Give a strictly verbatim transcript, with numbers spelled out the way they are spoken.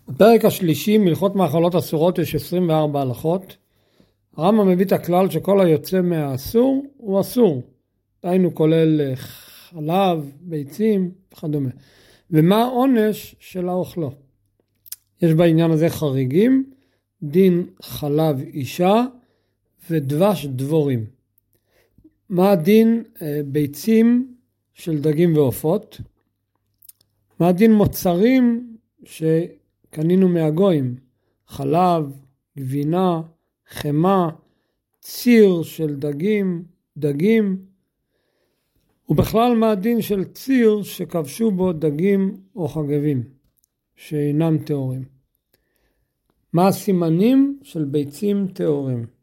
בפרק השלישי, מלכות מאכלות אסורות, יש עשרים וארבע הלכות. הרמב"ם מביא את הכלל שכל היוצא מהאסור הוא אסור. היינו כולל חלב, ביצים וכדומה. ומה העונש של האוכלו? יש בעניין הזה חריגים, דין חלב אישה ודבש דבורים. מה הדין ביצים של דגים ועופות? מה הדין מוצרים שקנינו מהגויים? חלב, גבינה, חמה, ציר של דגים, דגים, ובכלל מה הדין של ציר שכבשו בו דגים או חגבים שאינם טהורים? מה הסימנים של ביצים טהורים?